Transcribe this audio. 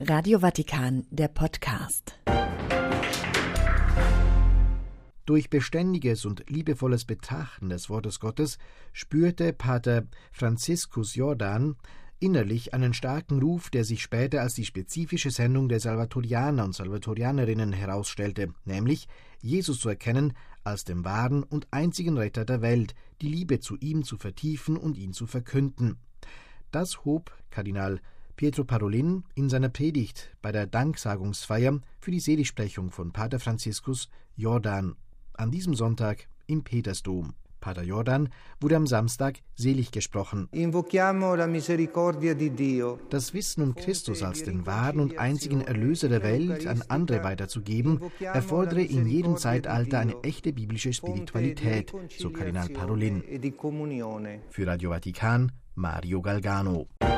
Radio Vatikan, der Podcast. Durch beständiges und liebevolles Betrachten des Wortes Gottes spürte Pater Franziskus Jordan innerlich einen starken Ruf, der sich später als die spezifische Sendung der Salvatorianer und Salvatorianerinnen herausstellte, nämlich Jesus zu erkennen als den wahren und einzigen Retter der Welt, die Liebe zu ihm zu vertiefen und ihn zu verkünden. Das hob Kardinal Pietro Parolin in seiner Predigt bei der Danksagungsfeier für die Seligsprechung von Pater Franziskus Jordan an diesem Sonntag im Petersdom. Pater Jordan wurde am Samstag selig gesprochen. Das Wissen um Christus als den wahren und einzigen Erlöser der Welt an andere weiterzugeben, erfordere in jedem Zeitalter eine echte biblische Spiritualität, so Kardinal Parolin. Für Radio Vatikan, Mario Galgano.